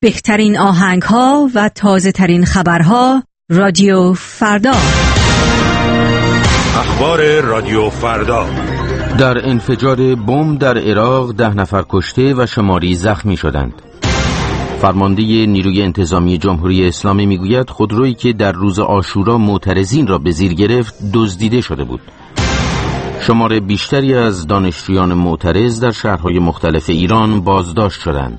بهترین آهنگ‌ها و تازه‌ترین خبرها رادیو فردا. اخبار رادیو فردا. در انفجار بمب در عراق 10 نفر کشته و شماری زخمی شدند. فرمانده نیروی انتظامی جمهوری اسلامی میگوید خودرویی که در روز عاشورا معترضین را به زیر گرفت دزدیده شده بود. شمار بیشتری از دانشجویان معترض در شهرهای مختلف ایران بازداشت شدند.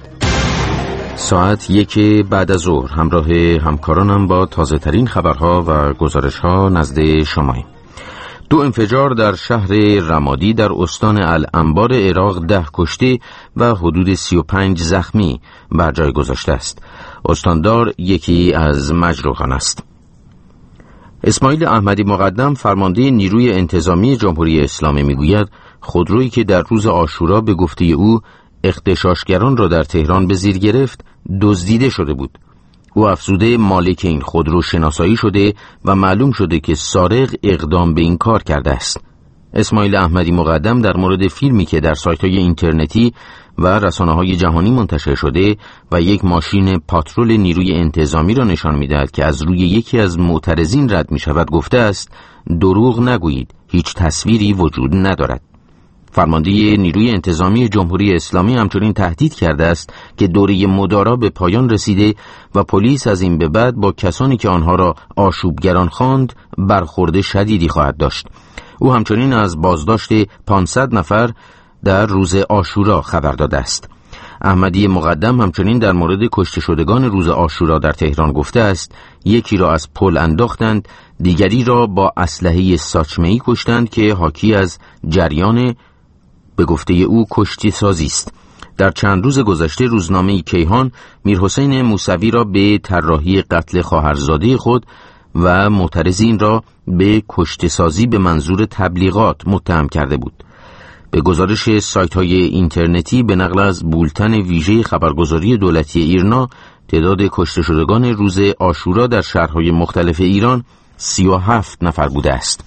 ساعت 1 بعد از ظهر همراه همکارانم با تازه ترین خبرها و گزارش‌ها نزد شماییم. 2 انفجار در شهر رمادی در استان الانبار عراق 10 کشته و حدود 35 زخمی بر جای گذاشته است. استاندار یکی از مجروحان است. اسماعیل احمدی مقدم فرمانده نیروی انتظامی جمهوری اسلامی میگوید خودرویی که در روز عاشورا به گفته او اغتشاشگران را در تهران به زیر گرفت دزدیده شده بود. او افزوده مالک این خودرو شناسایی شده و معلوم شده که سارق اقدام به این کار کرده است. اسماعیل احمدی مقدم در مورد فیلمی که در سایت‌های اینترنتی و رسانه‌های جهانی منتشر شده و یک ماشین پاترول نیروی انتظامی را نشان می‌دهد که از روی یکی از معترضین رد می‌شود گفته است دروغ نگویید، هیچ تصویری وجود ندارد. فرمانده نیروی انتظامی جمهوری اسلامی همچنین تهدید کرده است که دوره مدارا به پایان رسیده و پلیس از این به بعد با کسانی که آنها را آشوبگران خواند برخورد شدیدی خواهد داشت. او همچنین از بازداشت 500 نفر در روز عاشورا خبر داده است. احمدی مقدم همچنین در مورد کشته شدگان روز عاشورا در تهران گفته است یکی را از پل انداختند، دیگری را با اسلحه ساچمه‌ای کشتند که حاکی از جریان به گفته او کشتی سازی است. در چند روز گذشته روزنامه کیهان میرحسین موسوی را به طراحی قتل خواهرزاده خود و معترضین را به کشتی سازی به منظور تبلیغات متهم کرده بود. به گزارش سایت‌های اینترنتی به نقل از بولتن ویژه خبرگزاری دولتی ایرنا تعداد کشته شدگان روز عاشورا در شهرهای مختلف ایران 37 نفر بوده است.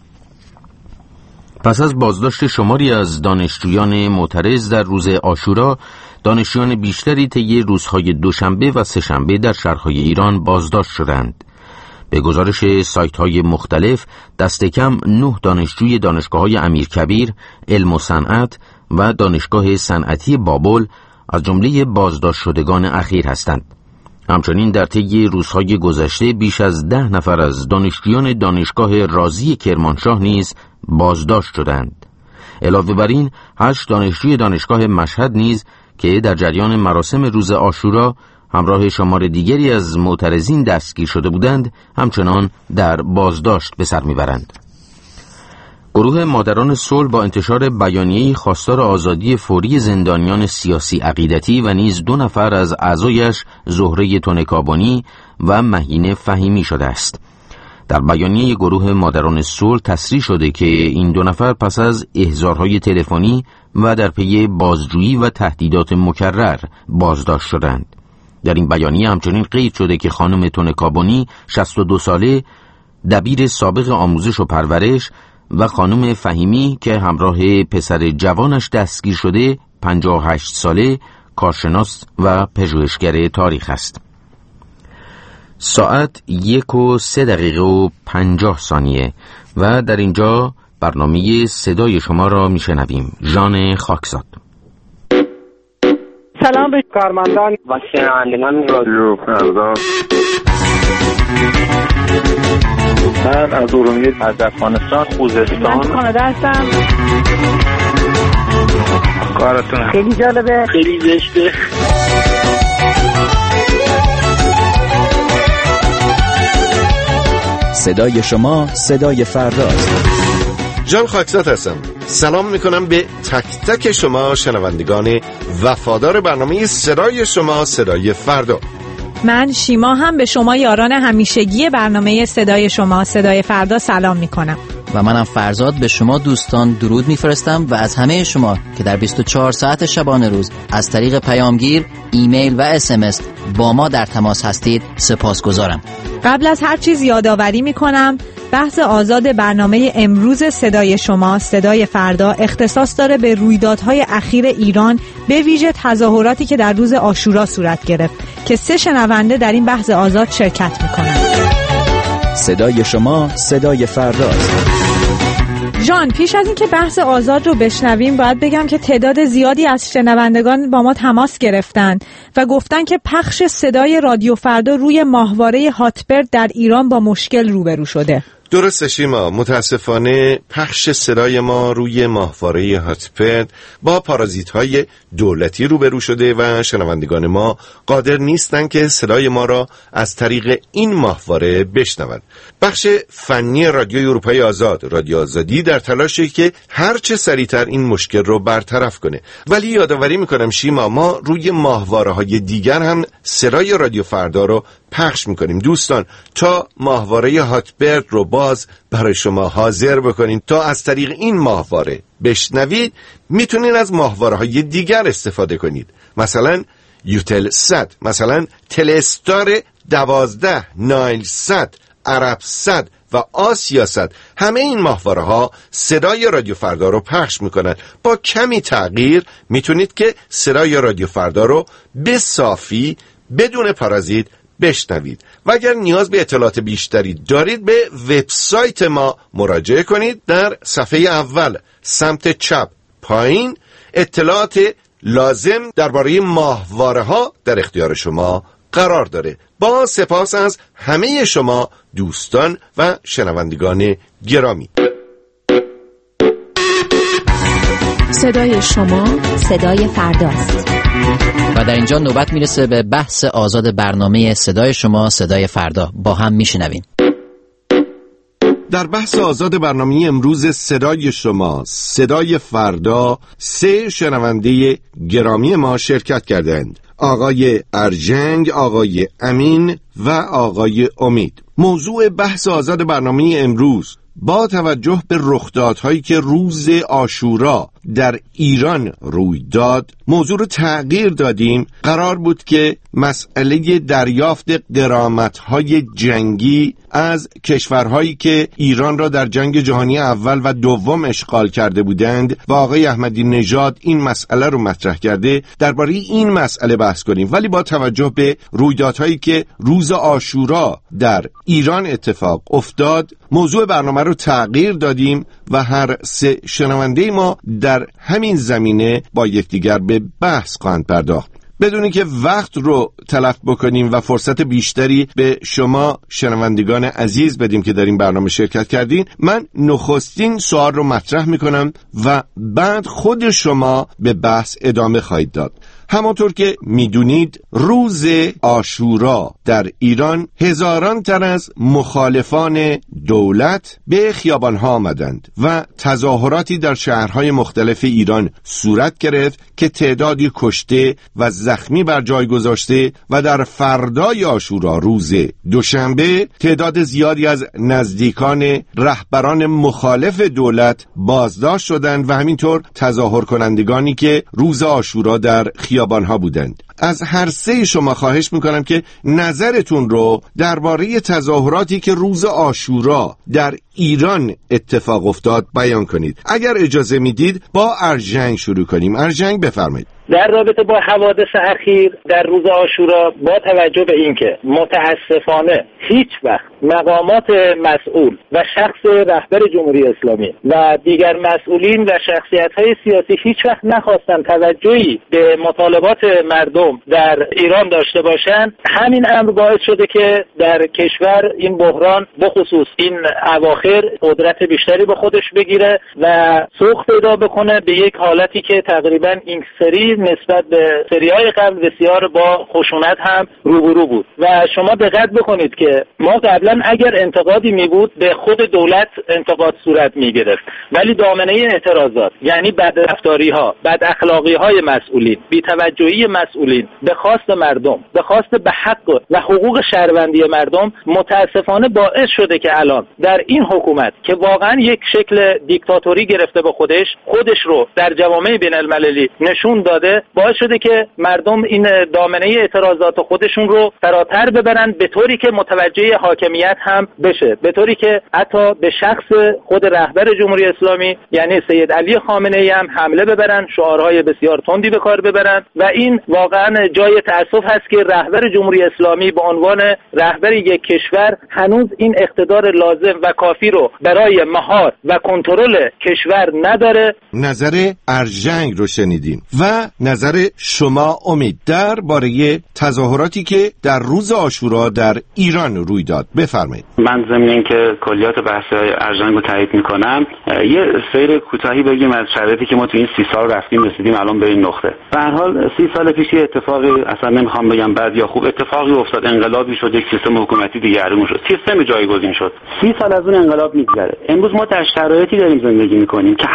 پس از بازداشت شماری از دانشجویان معترض در روز عاشورا، دانشجویان بیشتری طی روزهای دوشنبه و سه‌شنبه در شهرهای ایران بازداشت شدند. به گزارش سایت‌های مختلف، دست کم 9 دانشجوی دانشگاه‌های امیرکبیر، علم و صنعت و دانشگاه صنعتی بابل از جمله بازداشت شدگان اخیر هستند. همچنین در طی روزهای گذشته بیش از 10 نفر از دانشجویان دانشگاه رازی کرمانشاه نیز بازداشت شدند. علاوه بر این 8 دانشجوی دانشگاه مشهد نیز که در جریان مراسم روز عاشورا همراه شمار دیگری از معترضین دستگیر شده بودند همچنان در بازداشت به سر میبرند. گروه مادران صلح با انتشار بیانیه‌ای خواستار آزادی فوری زندانیان سیاسی عقیدتی و نیز 2 نفر از اعضایش زهره تونکابانی و مهینه فهیمی شده است. در بیانیه گروه مادران صلح تصریح شده که این 2 نفر پس از احضارهای تلفنی و در پی بازجویی و تهدیدات مکرر بازداشت شدند. در این بیانیه همچنین قید شده که خانم تونکابانی 62 ساله دبیر سابق آموزش و پرورش و خانم فهیمی که همراه پسر جوانش دستگیر شده 58 ساله کارشناس و پژوهشگر تاریخ است. ساعت 1:03:50 و در اینجا برنامه صدای شما را میشنویم. ژان خاکزاد. سلام به کارمندان و شنوندگان رادیو فردا. من از ارومیه از افغانستان خوزستان من کانادا هستم. کارتون خیلی جالبه، خیلی زشته. صدای شما صدای فرداست. جان خاکزاد هستم. سلام میکنم به تک تک شما شنوندگان وفادار برنامه صدای شما صدای فردا. من شیما هم به شما یاران همیشگی برنامه صدای شما صدای فردا سلام میکنم. و منم فرزاد به شما دوستان درود میفرستم و از همه شما که در 24 ساعت شبانه روز از طریق پیامگیر، ایمیل و SMS با ما در تماس هستید سپاسگزارم. قبل از هر چیز یادآوری میکنم بحث آزاد برنامه امروز صدای شما صدای فردا اختصاص داره به رویدادهای اخیر ایران، به ویژه تظاهراتی که در روز عاشورا صورت گرفت که 3 شنونده در این بحث آزاد شرکت میکنن. صدای شما صدای فرداست. جان، پیش از اینکه بحث آزاد رو بشنویم باید بگم که تعداد زیادی از شنوندگان با ما تماس گرفتن و گفتن که پخش صدای رادیو فردا روی ماهواره هاتبرد در ایران با مشکل روبرو شده. درسته شیما، متاسفانه پخش صدای ما روی ماهواره هاتبرد با پارازیت‌های دولتی روبرو شده و شنوندگان ما قادر نیستن که صدای ما را از طریق این ماهواره بشنوند. بخش فنی رادیوی اروپای آزاد، رادیو آزادی، در تلاشی که هرچه سریعتر این مشکل رو برطرف کنه. ولی یادآوری میکنم شیما، ما روی ماهواره‌های دیگر هم صدای رادیو فردا رو پخش میکنیم. دوستان، تا ماهواره هاتبرد رو باز برای شما حاضر بکنیم تا از طریق این ماهواره بشنوید، میتونید از ماهواره‌های دیگر استفاده کنید. مثلا یوتلسات، مثلا تلستار 12، نایلسات، عربسات و آسیاسات. همه این ماهواره‌ها صدای رادیو فردا رو پخش میکنن. با کمی تغییر میتونید که صدای رادیو فردا رو به صافی بدون پارازیت بشنوید. و اگر نیاز به اطلاعات بیشتری دارید به وبسایت ما مراجعه کنید. در صفحه اول سمت چپ پایین اطلاعات لازم درباره ماهواره‌ها در اختیار شما قرار داره. با سپاس از همه شما دوستان و شنوندگان گرامی. صدای شما صدای فرداست. و در اینجا نوبت میرسه به بحث آزاد برنامه صدای شما صدای فردا. با هم میشنویم. در بحث آزاد برنامه امروز صدای شما صدای فردا 3 شنونده گرامی ما شرکت کردند: آقای ارجنگ، آقای امین و آقای امید. موضوع بحث آزاد برنامه امروز با توجه به رخدادهایی که روز عاشورا در ایران روی داد، موضوع رو تغییر دادیم. قرار بود که مسئله دریافت غرامت‌های جنگی از کشورهایی که ایران را در جنگ جهانی اول و دوم اشغال کرده بودند و آقای احمدی نژاد این مسئله رو مطرح کرده، درباره این مسئله بحث کنیم. ولی با توجه به رویدادهایی که روز عاشورا در ایران اتفاق افتاد، موضوع برنامه رو تغییر دادیم و هر 3 شنونده ما در همین زمینه با یکدیگر به بحث خواهند پرداخت. بدونی که وقت رو تلف بکنیم و فرصت بیشتری به شما شنوندگان عزیز بدیم که در این برنامه شرکت کردین، من نخستین سوال رو مطرح میکنم و بعد خود شما به بحث ادامه خواهید داد. همانطور که میدونید روز عاشورا در ایران هزاران تن از مخالفان دولت به خیابانها آمدند و تظاهراتی در شهرهای مختلف ایران صورت گرفت که تعدادی کشته و زخمی بر جای گذاشته و در فردای عاشورا روز دوشنبه تعداد زیادی از نزدیکان رهبران مخالف دولت بازداشت شدند و همینطور تظاهر کنندگانی که روز عاشورا در خیابانها بودند. از هر 3 شما خواهش میکنم که نظرتون رو درباره تظاهراتی که روز عاشورا در ایران اتفاق افتاد بیان کنید. اگر اجازه میدید با ارجنگ شروع کنیم. ارجنگ بفرمایید. در رابطه با حوادث اخیر در روز عاشورا، با توجه به اینکه متاسفانه هیچ وقت مقامات مسئول و شخص رهبر جمهوری اسلامی و دیگر مسئولین و شخصیت‌های سیاسی هیچ وقت نخواستن توجهی به مطالبات مردم در ایران داشته باشند، همین امر باعث شده که در کشور این بحران بخصوص این اواخر قدرت بیشتری به خودش بگیره و سوق پیدا بکنه به یک حالتی که تقریبا این سری نسبت به سری‌های قبل بسیار با خشونت هم روبرو بود. و شما دقت بکنید که ما قبلا اگر انتقادی می بود به خود دولت انتقاد صورت می گرفت، ولی دامنه اعتراضات، یعنی بدرفتاری‌ها، بد اخلاقی‌های مسئولین، بی‌توجهی مسئولین مسئولین، به خواست مردم، به خواست به حق و حقوق شهروندی مردم، متاسفانه باعث شده که الان در این حکومت که واقعا یک شکل دیکتاتوری گرفته به خودش رو در جوامع بین المللی نشون داده، باعث شده که مردم این دامنه اعتراضات خودشون رو فراتر ببرن، به طوری که متوجه حاکمیت هم بشه، به طوری که حتی به شخص خود رهبر جمهوری اسلامی یعنی سید علی خامنه ای هم حمله ببرن، شعارهای بسیار تندی به کار ببرن و این واقعا جای تأسف هست که رهبر جمهوری اسلامی به عنوان رهبر یک کشور هنوز این اقتدار لازم و کافی رو برای مهار و کنترل کشور نداره. نظر ارژنگ رو شنیدیم و نظر شما امید درباره تظاهراتی که در روز عاشورا در ایران روی داد. بفرمایید. من ضمن اینکه کلیات بحث‌های ارژنگ رو تایید می‌کنم، یه سیر کوتاهی بگیم از شرایطی که ما تو این 30 سال رفتیم رسیدیم الان به این نقطه. به هر حال 30 سال پیش یه اتفاقی، اصلا نمیخوام بگم بد یا خوب، اتفاقی افتاد، انقلابی شد، یک سیستم حکومتی دیگرگون شد، سیستم جایگزین شد. 30 سال از اون انقلاب میگذره. امروز ما در شرایطی داریم زندگی می‌کنیم که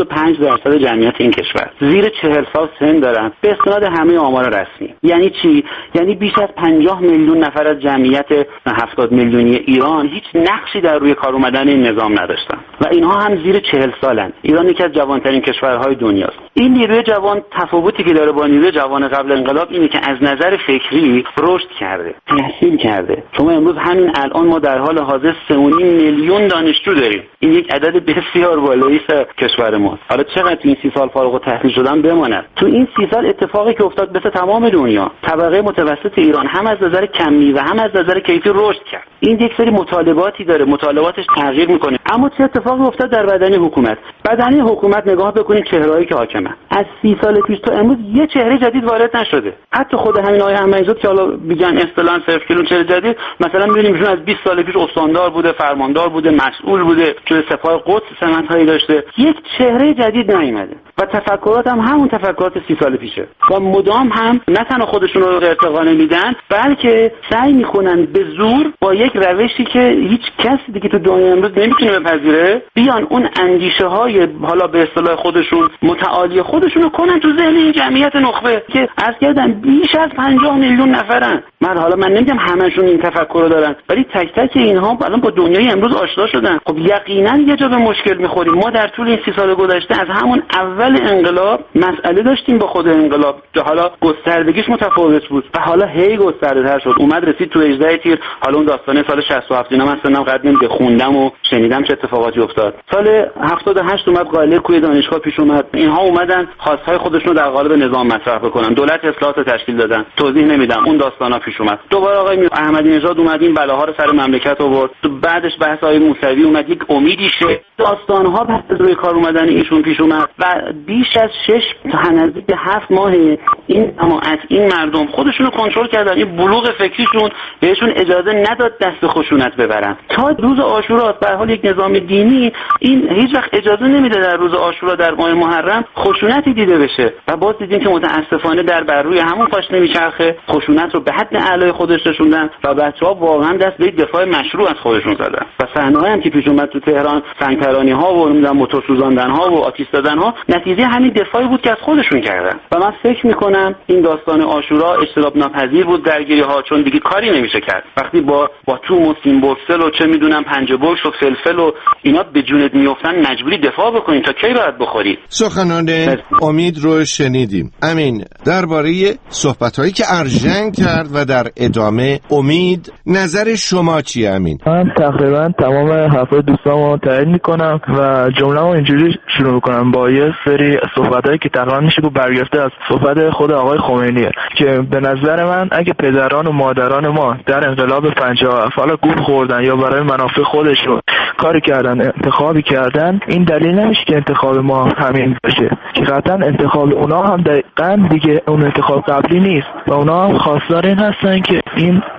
75% جمعیت این کشور زیر 40 سال سن دارن به استناد همه آمار رسمی. یعنی چی؟ یعنی بیش از 50 میلیون نفر از جمعیت 70 میلیونی ایران هیچ نقشی در روی کار اومدن این نظام نداشتن و اینها هم زیر 40 سالن. ایران یکی از جوانترین کشورهای دنیاست. این نیروی جوان تفاوتی که داره با نیروی جوان قبل انقلاب اینه که از نظر فکری رشد کرده، تحصیل کرده. شما امروز همین الان ما در حال حاضر 3.5 میلیون دانشجو داریم. این یک عدد بسیار بالایی است کشور ما. حالا چقدر تو این 30 سال فارغ التحصیل شدن بماند. تو این 30 سال اتفاقی که افتاد مثل تمام دنیا، طبقه متوسط ایران هم از نظر کمی و هم از نظر کیفی رشد کرد. این یک سری مطالباتی داره، مطالباتش تغییر میکنه. اما چه اتفاقی افتاد در بدن حکومت؟ بدن حکومت نگاه بکنید چهرهایی که حاکمن. از 30 سال پیش تا امروز یه چهره جدید وارد نشده. حتی خود همین آقای احمدی‌زاده که حالا میگن اصطلاحاً صرف کلون چهره جدید، مثلا می‌بینیم ایشون از 20 سال پیش استاندار بوده، فرماندار بوده، مسئول بوده، جزء سپاه قدس سمت‌هایی داشته. یک چهره جدید نیومده و تفکرات هم همون تفکرات 30 سال پیشه و مدام هم نه تنها خودشون رو ارتقا نمیدن، بلکه سعی میکنن به زور با یک روشی که هیچ کسی دیگه تو دنیا امروز نمیتونه بپذیره، بیان اون اندیشه های حالا به اصطلاح خودشون متعالی خودشون رو کنن تو ذهن این جمعیت نخبه که از کردن بیش از 50 میلیون نفرن. من نمیگم همشون این تفکر رو دارن، ولی تک تک اینها الان با دنیای امروز آشنا شدن. خب یقینا یه جا به مشکل میخوریم. ما در طول این 30 سال گذشته از همون اول انقلاب مسئله داشتیم با خود انقلاب، که حالا گستردگیش متفاوت بود و حالا هی گسترده‌تر شد، اومد رسید تو 18 تیر. حالا اون داستانه سال 67 اینا من سنم قد نمیده، خوندم و شنیدم چه اتفاقاتی افتاد. سال 78 اومد قائله کوی دانشگاه پیش اومد، اینها اومدن خواستهای خودشون رو در قالب نظام مطرح بکنن، دولت اصلاحات تشکیل دادن، توضیح نمیدم، اون داستانا پیش اومد. دوباره آقای احمدی نژاد اومد این بلاها رو سر مملکت آورد. بعدش بحث آقای موسوی اومد، یک امیدی شد، داستانها بعد از روی کار اومدن ایشون پیش اومد و بیش از 6 تا نزدیک 7 ماه این جماعت، این مردم خودشونو کنترل کردن. این بلوغ فکریشون بهشون اجازه نداد دست خشونت ببرن. تا روز عاشورا به هر حال یک نظام دینی این هیچ وقت اجازه نمیده در روز عاشورا در ماه محرم خشونتی دیده بشه و باز دیدیم که متاسفانه در بر روی همون پاش نمیچرخه، خشونت رو به حد اعلای خودش رسوندن و بچه‌ها واقعا دست به دفاع مشروع از خودشون زدن و صحنه‌ای هم که پیش اومد تو تهران، سنگترانی‌ها و موتور سوزاندن‌ها و آتش زدن‌ها، نتیجه همین دفاعی بود که از خودشون کردن. و من فکر می‌کنم این داستان عاشورا اجتناب ناپذیر بود درگیری‌ها، چون دیگه کاری نمیشه کرد وقتی با توم و سیمبوکسل و چه میدونم پنجه‌بکش و فلفل و اینا به جونت میافتن، مجبوری دفاع بکنین تا کی باید بخورید. سخنان امید رو شنیدیم. امین، درباره صحبت‌هایی که ارژنگ کرد و در ادامه امید، نظر شما چیه امین؟ من تقریبا تمام حرفای دوستامو تایید میکنم و جمله‌مو اینجوری شروع میکنم با یه سری صحبتایی که تقریبا میشه گفت برگرفته از صحبت خود آقای خمینیه که به نظر من اگه پدران و مادران ما در انقلاب 50 حالا گول خوردن یا برای منافع خودشون کاری کردن، انتخابی کردن، این دلیل نمیشه که انتخاب ما همین باشه، که قطعا انتخاب اونا هم دقیقاً دیگه اون انتخاب قبلی نیست و اونا هم خواستار این هستن که این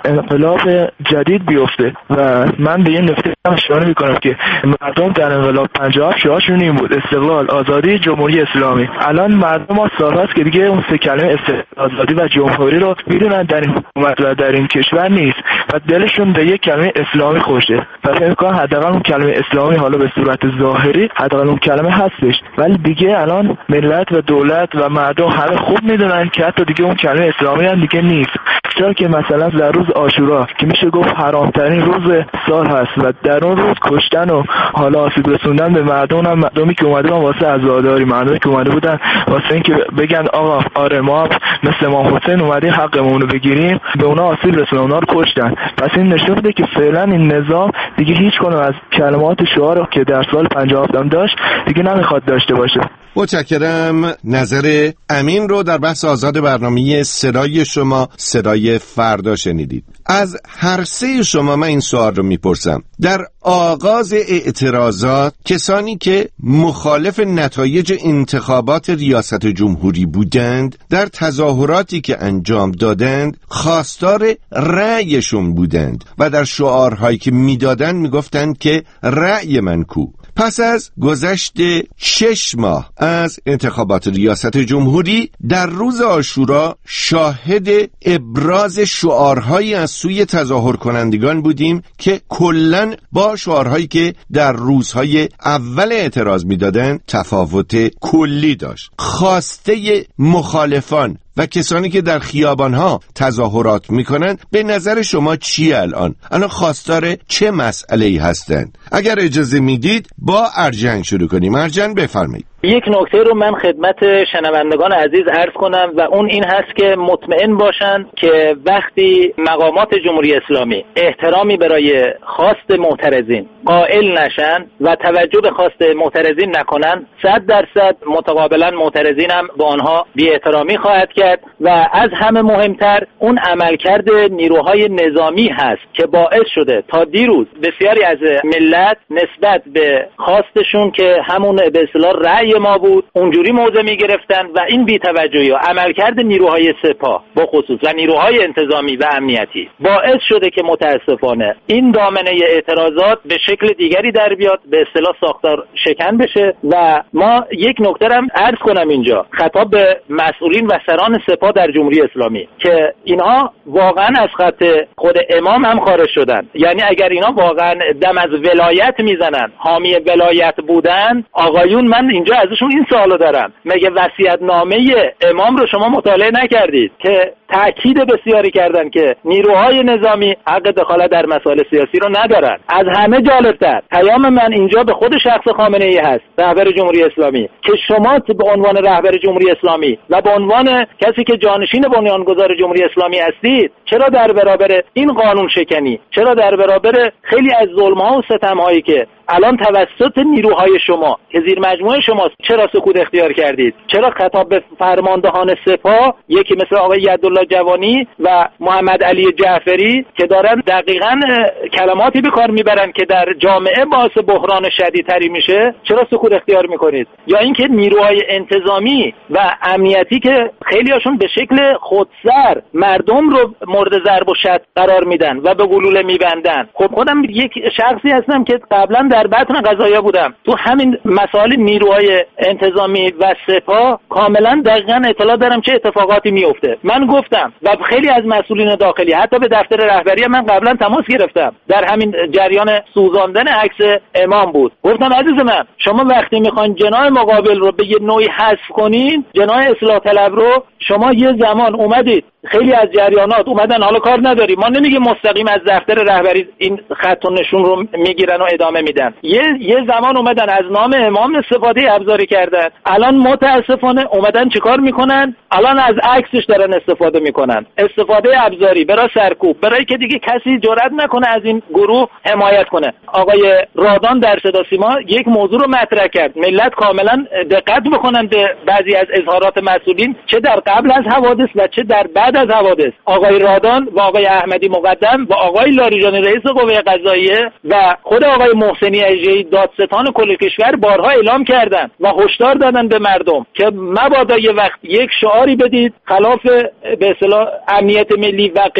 انقلاب جدید بیفته. و من به این نکته اشاره میکنم که مردم در انقلاب 57 شعارشون این بود: استقلال، آزادی، جمهوری اسلامی. الان مردم ما سالهاست که دیگه اون سه کلمه استقلال، آزادی و جمهوری رو میدونن در این حکومت و در این کشور نیست و دلشون به یک کلمه اسلامی خوشه. پس امکان حداقل اون کلمه اسلامی حالا به صورت ظاهری حداقل اون کلمه هستش، ولی دیگه الان ملت و دولت و مردم همه خوب میدونن که حتی دیگه اون کلمه اسلامی هم دیگه نیست. چرا که مثلا در روز عاشورا که میشه گفت حرامترین روز سال هست و در اون روز کشتن و حالا آسیب رسوندن به مردمی که اومده بودن واسه عزاداری، مردمی که اومده بودن واسه اینکه بگن آقا آره ما مثل امام حسین اومدیم حقمون رو بگیریم، به اونا آسیب رسوندن، اونا رو کشتن. پس این نشون میده که فعلا این نظام دیگه هیچ کدوم از کلمات شعار که در سال 57 داشت دیگه نمیخواد داشته باشه. متشکرم. نظر امین رو در بحث آزاد برنامه صدای شما صدای فردا شنیدید. از هر سه شما من این سوال رو میپرسم: در آغاز اعتراضات کسانی که مخالف نتایج انتخابات ریاست جمهوری بودند در تظاهراتی که انجام دادند خواستار رأیشون بودند و در شعارهایی که میدادند میگفتند که رأی من کو. پس از گذشت 6 ماه از انتخابات ریاست جمهوری در روز عاشورا شاهد ابراز شعارهایی از سوی تظاهر کنندگان بودیم که کلاً با شعارهایی که در روزهای اول اعتراض میدادند تفاوت کلی داشت. خواسته مخالفان و کسانی که در خیابانها تظاهرات میکنند به نظر شما چیه؟ الان خواستار چه مسئله‌ای هستند؟ اگر اجازه میدید با ارجن شروع کنیم. ارجن بفرمایید. یک نکته رو من خدمت شنوندگان عزیز عرض کنم و اون این هست که مطمئن باشن که وقتی مقامات جمهوری اسلامی احترامی برای خواست معترضین قائل نشن و توجه به خواست معترضین نکنن، 100% متقابلا معترضین هم به آنها بی احترامی خواهد کرد و از همه مهمتر اون عملکرد نیروهای نظامی هست که باعث شده تا دیروز بسیاری از ملت نسبت به خواستشون که همون به اصطلاح رأی ما بود اونجوری موضع می گرفتن و این بی‌توجهی و عملکرد نیروهای سپاه با خصوص و نیروهای انتظامی و امنیتی باعث شده که متاسفانه این دامنه اعتراضات به شکل دیگری در بیاد، به اصطلاح ساختار شکن بشه. و ما یک نکته هم عرض کنم اینجا خطاب به مسئولین و سران سپاه در جمهوری اسلامی که اینها واقعا از خط خود امام هم خارج شدن. یعنی اگر اینا واقعا دم از ولایت میزنن، حامی ولایت بودن، آقایون من اینجا ازشون این سوالو دارم: مگه وصیت‌نامه امام رو شما مطالعه نکردید که تأکید بسیاری کردن که نیروهای نظامی حق دخالت در مسائل سیاسی رو ندارن؟ از همه جالبتر پیام من اینجا به خود شخص خامنه‌ای هست، رهبر جمهوری اسلامی، که شما به عنوان رهبر جمهوری اسلامی و به عنوان کسی که جانشین بنیانگذار جمهوری اسلامی هستید، چرا در برابر این قانون شکنی، چرا در برابر خیلی از ظلم‌ها و ستم‌هایی که الان توسط نیروهای شما که زیر مجموعه شماست چرا سکوت اختیار کردید؟ چرا خطاب به فرماندهان سپاه، یکی مثل آقای یدالله جوانی و محمد علی جعفری که دارن دقیقاً کلماتی به کار میبرن که در جامعه باعث بحران شدیدتری میشه، چرا سکوت اختیار میکنید؟ یا اینکه نیروهای انتظامی و امنیتی که خیلی هاشون به شکل خودسر مردم رو مورد ضرب و شتم قرار میدن و به گلوله میبندن. خب خودم یک شخصی هستم که قبلا در بطن قضایا بودم، تو همین مسائل نیروهای انتظامی و سپاه کاملا دقیقاً اطلاع دارم چه اتفاقاتی میفته. من گفتم و خیلی از مسئولین داخلی حتی به دفتر رهبری من قبلا تماس گرفتم، در همین جریان سوزاندن عکس امام بود. گفتم عزیز من، شما وقتی میخواین جناح مقابل رو به یه نوعی حذف کنین، جناح اصلاح طلب رو، شما یه زمان اومدید خیلی از جریانات اومدن، حالا کار نداریم، ما نمیگیم مستقیم از دفتر رهبری این خط و نشون رو میگیرن و ادامه میدن. یه زمان اومدن از نام امام استفاده ابزاری کردن، الان متاسفانه اومدن چیکار میکنن؟ الان از عکسش دارن استفاده میکنن، استفاده ابزاری برای سرکوب، برای که دیگه کسی جرئت نکنه از این گروه حمایت کنه. آقای رادان در صدا سیما یک موضوع رو مطرح کرد، ملت کاملا دقت بکنن به بعضی از اظهارات مسئولین، چه در قبل از حوادث و چه در بعد از حوادث. آقای رادان و آقای احمدی مقدم و آقای لاریجانی رئیس قوه قضاییه و خود آقای محسنی اژه‌ای دادستان کل کشور بارها اعلام کردند و هشدار دادن به مردم که مبادا یه وقت یک شعاری بدید خلاف به اصطلاح امنیت ملی و غیره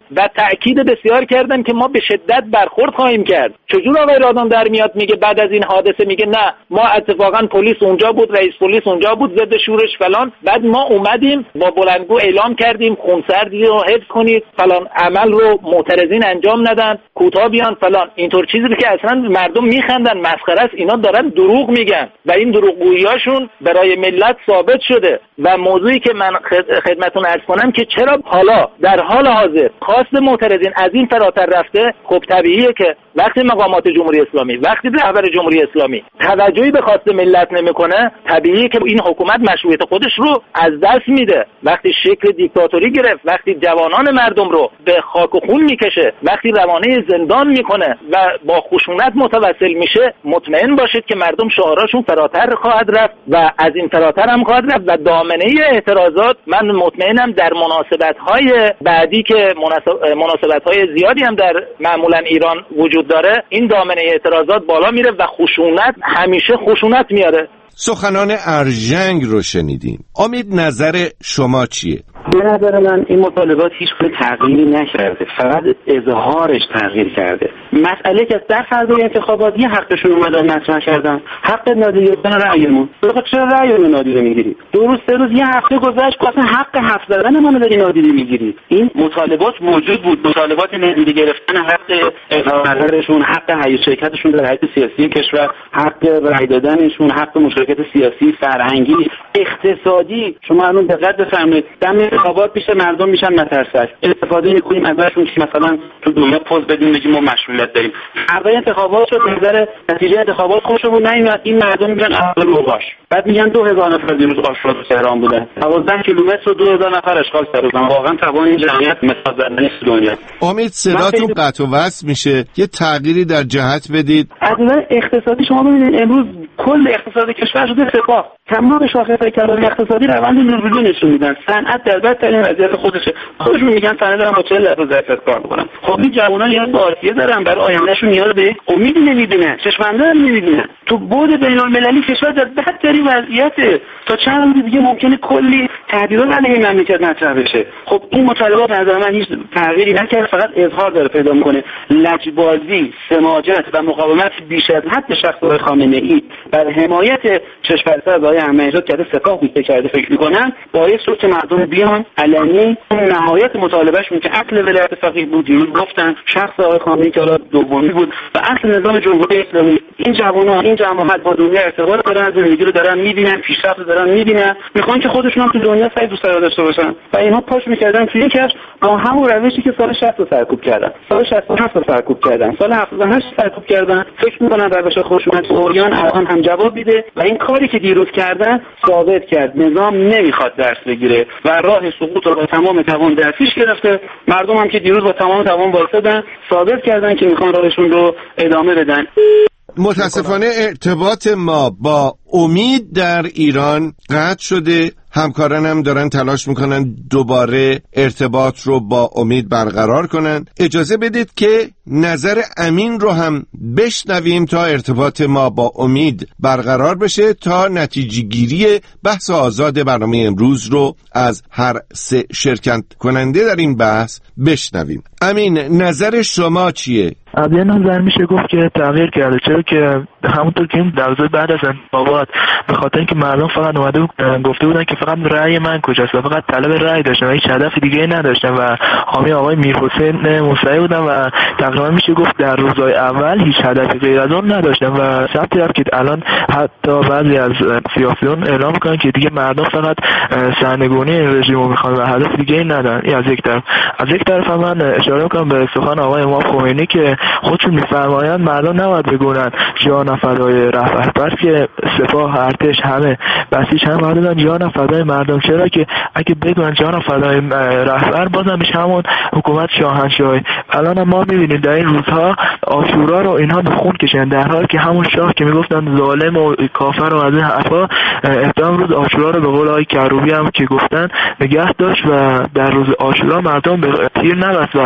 و تأکید بسیار کردن که ما به شدت برخورد خواهیم کرد. چجور آقای رادان در میاد میگه بعد از این حادثه میگه نه ما اتفاقا پلیس اونجا بود، رئیس پلیس اونجا بود، ضد شورش فلان، بعد ما اومدیم با بلندگو اعلام کردیم خونسردی رو حفظ کنید، فلان عمل رو معترضین انجام ندن، کوتاه بیان فلان. اینطور چیزی که اصلا مردم میخندن، مسخره است، اینا دارن دروغ میگن و این دروغگوییاشون برای ملت ثابت شده. و موضوعی که من خدمتتون عرض کنم که چرا حالا در حال حاضر خواست معترضین از این فراتر رفته، خب طبیعیه که وقتی مقامات جمهوری اسلامی، وقتی رهبر جمهوری اسلامی توجهی به خواست ملت نمیکنه، طبیعیه که این حکومت مشروعیت خودش رو از دست میده. وقتی شکل دیکتاتوری گرفت، وقتی جوانان مردم رو به خاک و خون میکشه، وقتی روانه زندان میکنه و با خشونت متوسل میشه، مطمئن باشید که مردم شعاراشون فراتر خواهد رفت و از این فراتر هم خواهد رفت و دامنه اعتراضات من مطمئنم در مناسبت‌های بعدی که مناسبت‌های زیادی هم در معمولا ایران وجود داره، این دامنه اعتراضات بالا میره و خشونت همیشه خشونت میاره. سخنان ارژنگ رو شنیدیم. امید، نظر شما چیه؟ به نظر من این مطالبات هیچ تغییری نکرده، فقط اظهارش تغییر کرده. مسئله که در فضای انتخابات یه حقشون اومدن مطرح کردن، حق نادیده گرفتن رأیمون. چرا رأیمون نادیده میگیری؟ 2 روز 3 روز یه هفته گذشت که اصلا حق حرف زدن ما رو داری نادیده میگیری. این مطالبات موجود بود، مطالبات نادیده گرفتن حق اظهار نظرشون، حق حیات شرکتشون در حیات سیاسی کشور، حق رأی دادنشون، حق مشارکت سیاسی، فرهنگی، اقتصادی. شما الان دقت بفرمایید دم انتخابات پیش مردم میشن مترسک، استفاده میکنیم ازشون که مثلا تو دنیا پوز بدیم بگیم ما مشروعیت داریم. هر انتخابات شد، نظر نتیجه انتخابات خوشمون نمیاد، این مردم میگن اول روباش، بعد میگن 2000 نفر دیروز آشورا تو تهران بودن، 12 کیلومتر و 2000 نفر اشغال کردن. واقعا توان این جمعیت مثال زدن نیست دنیا. امید، صداتون قطع و وصل میشه، یه تغییری در جهت بدید. از نظر اقتصادی شما ببینید امروز کل اقتصاد کشور شده سپاه، تمام شاخص‌های کلان اقتصادی روند نوربیلی نشون میدن. صنعت در بدترین وضعیت خودشه. خودشون میگن صنعت دارن با 40% ظرفیت کار میکنن. خب این جوانان نیاز به آسیه دارن، برای آیندهشون نیاز به امیدی نمیبینن، چشم‌انداز نمیبینن. تو بعد بین‌المللی کشور در بدترین وضعیته. تا چند روز دیگه ممکنه کلی تهدیدات علیه مملکت مطرح بشه. خب این مطالبات از من هیچ تغییری نکرد، فقط اظهار داره پیدا میکنه. لجبازی، سماجت و مقاومت بیش از حد شخص خامنه‌ای بر حمایت کشورساز آقای احمدی‌نژاد کرده، سپاه بوده کرده، فکر می‌کنن باعث شد که مردم بیان علنی نهایت مطالبهشون که اصل ولایت فقیه بود گفتن شخص آقای خامنه‌ای که حالا دومی بود و اصل نظام جمهوری اسلامی. این جوانان، این جماعت با دنیا ارتباط دارن، زندگی رو دارن می‌بینن، پیشرفت رو دارن می‌بینن، می‌خوان که خودشون هم تو دنیا سعی دوست داشته باشن و اینها پاش می‌کردن توی کش با همون روشی که سال 60 رو سرکوب کردن، سال 67 رو سرکوب کردن، سال 78 سرکوب کردن. فکر می‌کنن روش خشونت اوریان الان هم جواب میده و این کاری که دیروز کردن ثابت کرد نظام نمیخواد درس بگیره و راه سقوط رو با تمام توان در پیش گرفته. مردم هم که دیروز با تمام توان وایسادن ثابت کردن که میخوان راهشون رو ادامه بدن. متاسفانه ارتباط ما با امید در ایران قطع شده. همکاران هم دارن تلاش میکنن دوباره ارتباط رو با امید برقرار کنن. اجازه بدید که نظر امین رو هم بشنویم تا ارتباط ما با امید برقرار بشه، تا نتیجه گیری بحث آزاد برنامه امروز رو از هر 3 شرکت کننده در این بحث بشنویم. امین، نظر شما چیه؟ از یه نظر میشه گفت که تغییر کرده، چرا که همونطور که این در بعد از انتخابات به خاطر اینکه مردم فقط اومده گفته بودن که فقط رأی من کجاست و فقط طلب رأی داشتن و هیچ هدف دیگه نداشتن و حامی آقای میرحسین موسوی بودن و تقریبا میشه گفت در روزهای اول هیچ هدفی غیر از اون نداشتن و ثبت کرد که الان حتی بعضی از سیاسیون اعلام میکنن که دیگه مردم فقط سرنگونی رژیم رو میخوان و هدف دیگه ندارن. این از یک طرف هم من اشاره میکنم به سخن آقای امام خمینی که خودشون میفرمایند مردم نباید بگونن جان فدای رهبر، بلکه سپاه، ارتش، همه بسیج هم باید جان فدای مردم. چرا که اگه بگن جان فدای رهبر بازم میشه همون حکومت شاهنشاهی. الان ما میبینیم در این روزها عاشورا رو اینها به خون کشن، در حالی که همون شاه که میگفتن ظالم و کافر و از این حرفا احترام روز عاشورا رو به قول آقای کروبی هم که گفتن نگه داشت و در روز عاشورا مردم به تیر نبست و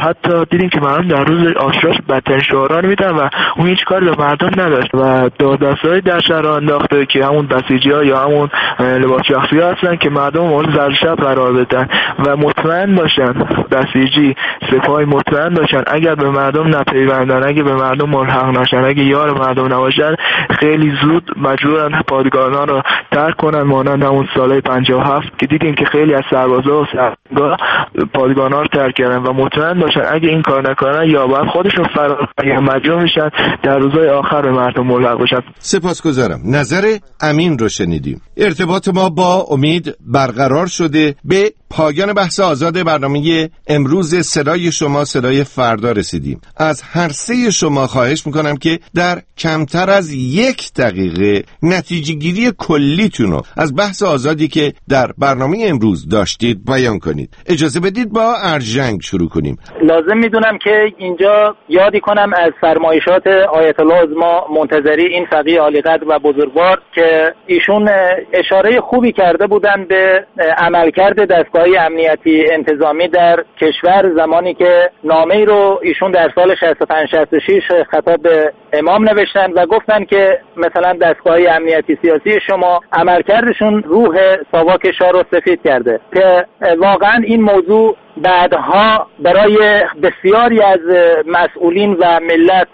حتی دیدیم که مردم در روز عاشوراش بدترین شعارا رو میدن و اون هیچ کاری به مردم نداشت و دادرسای در شهر انداخته که همون بسیجی‌ها یا همون لباس شخصی‌ها هستن که مردم مورد ضرر شب قرار بدن و مطمئن باشن، بسیجی سپاهی مطمئن باشن اگر به مردم نپیوندن، اگه به مردم ملحق نشن، اگه یار مردم نباشن، خیلی زود مجبورن پادگانا رو ترک کنن، مانند همون سالهای 57 که دیدیم که خیلی از سربازا و سربازا پادگانا رو ترک کردن و مطمئن باشن اگه این کار نکنن یا باید خودشون فرار یا مجبور میشن در روزهای آخر به مردم ملحق بشن. سپاسگزارم. نظر امین رو شنیدیم. ارتباط ما با امید برقرار شده. به پایان بحث آزاد برنامه امروز صدای شما صدای فردا رسیدیم. از هر سه شما خواهش میکنم که در کمتر از 1 دقیقه نتیجه گیری کلیتون رو از بحث آزادی که در برنامه امروز داشتید بیان کنید. اجازه بدید با ارژنگ شروع کنیم. لازم میدونم که اینجا یادی کنم از فرمایشات آیت الله عظما منتظری، این فقیه عالیقدر و بزرگوار، که ایشون اشاره خوبی کرده بودن به عملکرد دستگاه امنیتی انتظامی در کشور زمانی که نامه‌ای رو ایشون در سال 65-66 خطاب به امام نوشتن و گفتن که مثلا دستگاه امنیتی سیاسی شما عملکردشون روح ساواک شاه رو سفید کرده، که واقعا این موضوع بعدها برای بسیاری از مسئولین و ملت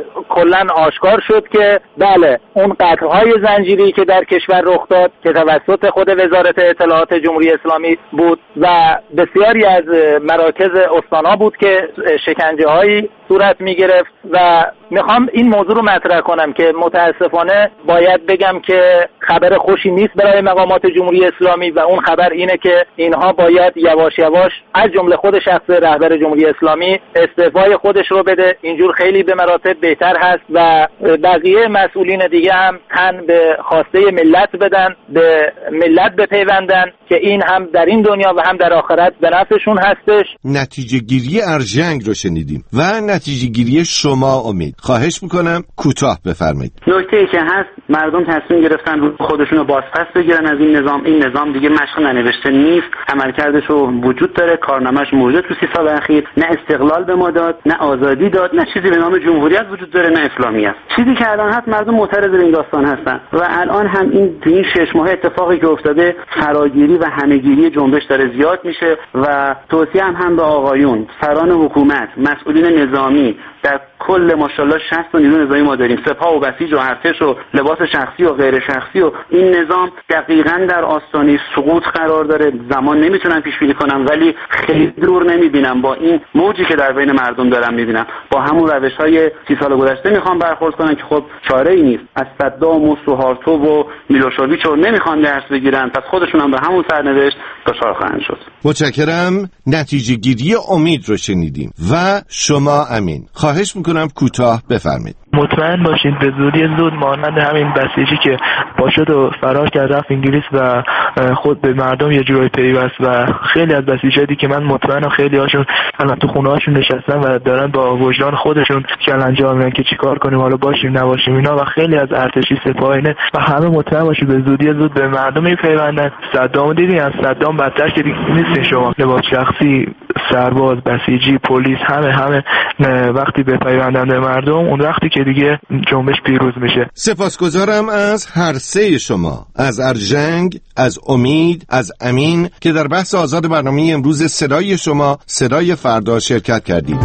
کلن آشکار شد که بله، اون قطعهای زنجیری که در کشور رخ داد که توسط خود وزارت اطلاعات جمهوری اسلامی بود و بسیاری از مراکز استانها بود که شکنجه‌هایی صورت می‌گرفت و میخوام این موضوع رو مطرح کنم که متاسفانه باید بگم که خبر خوشی نیست برای مقامات جمهوری اسلامی و اون خبر اینه که اینها باید یواش یواش از جمله خود شخص رهبر جمهوری اسلامی استعفای خودش رو بده. اینجور خیلی به مراتب بهتر هست و بقیه مسئولین دیگه هم تن به خواسته ملت بدن، به ملت بپیوندن که این هم در این دنیا و هم در آخرت به نفعشون هستش. نتیجه گیری ارژنگ رو شنیدیم و نتیجه گیری شما امید. خواهش میکنم کوتاه بفرمایید. نکته‌ای که هست، مردم تصمیم گرفتن رو خودشون رو بازپس بگیرن از این نظام دیگه مشق ننوشته نیست، عملکردش رو وجود داره، کارنامه‌اش موجوده تو 30 سال اخیر، نه استقلال به ما داد، نه آزادی داد، نه چیزی به نام جمهوریت وجود داره، نه اسلامیت. چیزی که الان هست، مردم معترض به این داستان هستن و الان هم این 6 ماه اتفاقی که افتاده، فراگیری و همه‌گیری جنبش داره زیاد میشه و توصیه هم به آقایون سران حکومت، مسئولین نظامی، در کل ماشاءالله 60 تا نیرو نظامی ما داریم، سپاه و بسیج و ارتش و لباس شخصی و غیر شخصی، و این نظام دقیقاً در آستانه سقوط قرار داره. زمان نمیتونم پیش بینی کنم ولی خیلی دور نمیبینم. با این موجی که در بین مردم دارم میبینم، با همون روش‌های 30 سال گذشته میخوام برخورد کنم که خب چاره‌ای نیست. از صدام و سوهارتوف و میلوشوویچ رو نمیخوان درس بگیرن، پس خودشون هم به همون سرنوشت دچار خواهند شد. متشکرم. نتیجه گیری امید رو شنیدیم و شما امین. خواهش میکنم کوتاه بفرمایید. مطمئن باشید به زودی زود مانند همین بسیجی که پاشد و فرار کرد رفت انگلیس و خود به مردم یه جورایی پیوست و خیلی از بسیجایی که من مطمئنم خیلی هاشون الان تو خونه هاشون نشستن و دارن با وجدان خودشون کلنجار میگن که چیکار کنیم، حالا باشیم نباشیم اینا، و خیلی از ارتشی سپاهینه و همه مطمئن باشید به زودی زود به مردم میپیوندن. صدام دیدین، از صدام بدتر که نیست شما، لباس شخصی، سرباز، بسیجی، پلیس، همه وقتی بپیوندن به مردم، اون وقتی که دیگه جنبش پیروز میشه. سپاسگزارم از هر سه شما، از ارژنگ، از امید، از امین که در بحث آزاد برنامه امروز صدای شما صدای فردا شرکت کردید.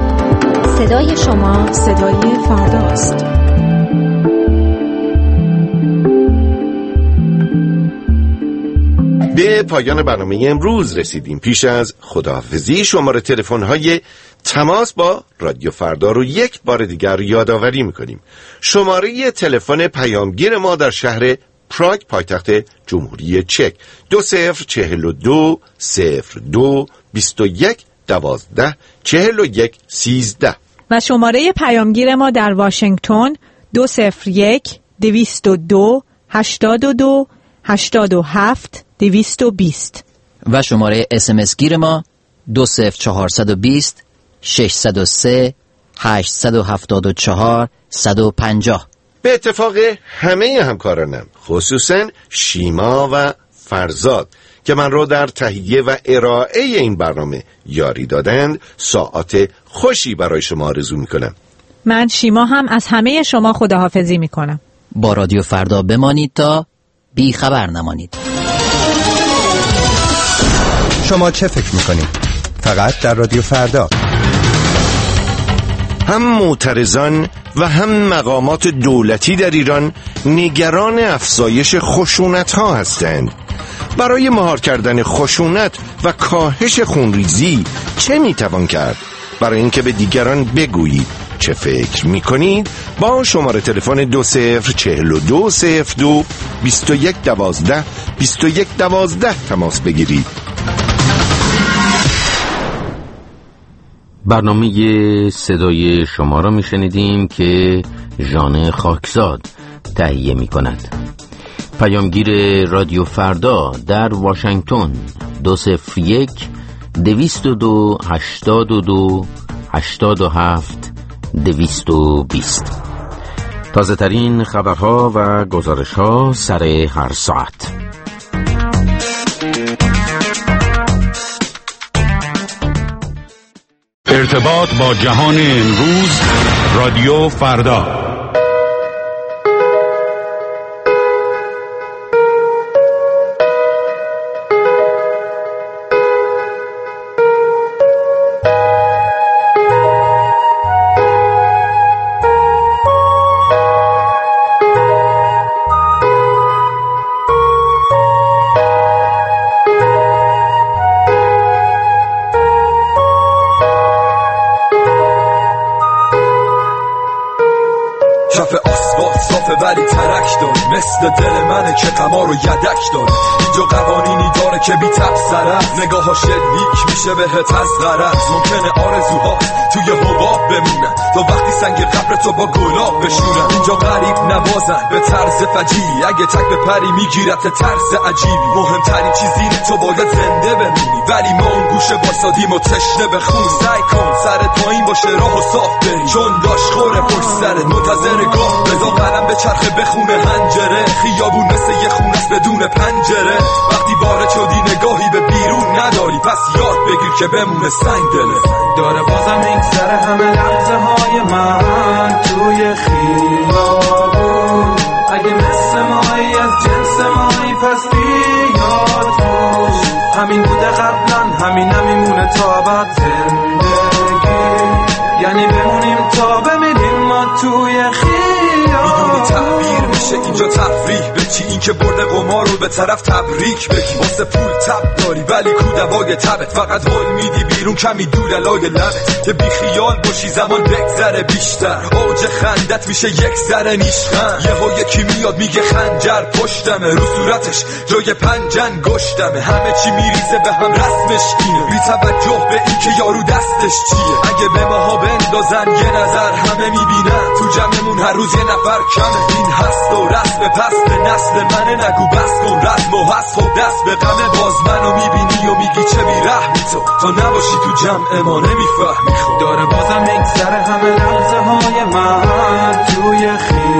صدای شما صدای فرداست. به پایان برنامه امروز رسیدیم. پیش از خداحافظی شماره تلفن‌های تماس با رادیو فردا رو یک بار دیگر یادآوری می‌کنیم. شماره تلفن پیامگیر ما در شهر پراگ پایتخت جمهوری چک 2042 02 21 12 41 13 و شماره پیامگیر ما در واشنگتن 201 202 82 87 220 و شماره SMS گیر ما 20420 603 874 150. به اتفاق همه همکارانم، خصوصا شیما و فرزاد که من را در تهیه و ارائه این برنامه یاری دادند ساعت خوشی برای شما آرزو میکنم. من شیما هم از همه شما خداحافظی میکنم. با رادیو فردا بمانید تا بی خبر نمانید. شما چه فکر میکنید؟ فقط در رادیو فردا. هم معترضان و هم مقامات دولتی در ایران نگران افزایش خشونت ها هستند. برای مهار کردن خشونت و کاهش خونریزی چه میتوان کرد؟ برای اینکه به دیگران بگویید چه فکر میکنید با شماره تلفن 204202 2112 2112 تماس بگیرید. برنامه صدای شما را میشنیدیم که ژان خاکزاد تهیه میکند. پیامگیر رادیو فردا در واشنگتن 201 202 82 87 220. تازه ترین خبرها و گزارش‌ها سر هر ساعت. ارتباط با جهان امروز، رادیو فردا. ولی ترک داره مثل دل منه که غما رو یدک داره. اینجا قوانینی داره که بی تبصره، نگاها شلیک میشه بهت از غرض. ممکنه آرزوها توی حباب بمونن تا وقتی سنگ قبر تو با گلاب بشونن. اینجا غریب نوازن به طرز فجیعی، اگه تک بپری میگیرت طرز عجیبی. مهمترین چیز اینه تو باید زنده بمونی، ولی ما اون گوشه باسادیم و تشنه به خون. سعی کن سرت پایین باشه راه و صاف بری، چون داش خوره پشت سرت منتظر گاه. بذار قلم به چرخه بخونه هنجره، خیابون مثل یه خونه است بدون پنجره. وقتی وارد شدی نگاهی به بیرون نداری، پس یاد بگیر که بمونه سنگ دله. داره بازم میگذره همه لحظه های من توی خیابون. اگه مثل مایی از جنس مایی پس بیاد روش. همین بوده قبلا همین میمونه تا ابد زندگی، یعنی بمونیم تا بمیریم ما توی میدونی تعبیر میشه اینجا تفریح بچی، این که برده قمار رو به طرف تبریک بگی. واسه پول تب داری ولی کودوای تبت، فقط حال میدی بیرون کمی دوللای لبت. که بی خیال باشی زمان بگذره بیشتر، اوج خندت میشه یک ذره نیشخند. یهو یکی میاد میگه خنجر پشتمه، رو صورتش جای پنجن گشتمه. همه چی میریزه به هم رسمش اینه، بی توجه به این که یارو دستش چیه. اگه به ماها بندازن یه نظر همه میبینن، تو جمعمون هر روز یه نفر کمه. این هست و رسم پس به نسل منه، نگو بس کن رسم و هست خب دست به غمه. باز منو میبینی و میگی چه بیرحمی تو نباشی تو جمع ما نمیفهمی. خب داره بازم میگذره همه لحظه های من توی